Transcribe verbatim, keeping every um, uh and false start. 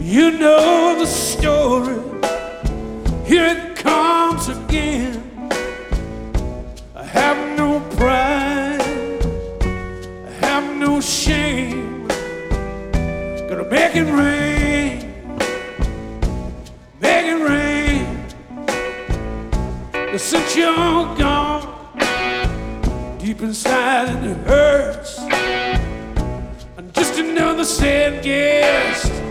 You know the story, here it comes again. I have no pride, I have no shame. Gonna make it rain, make it rain. But since you're gone, deep inside it hurts. I'm just another sad guest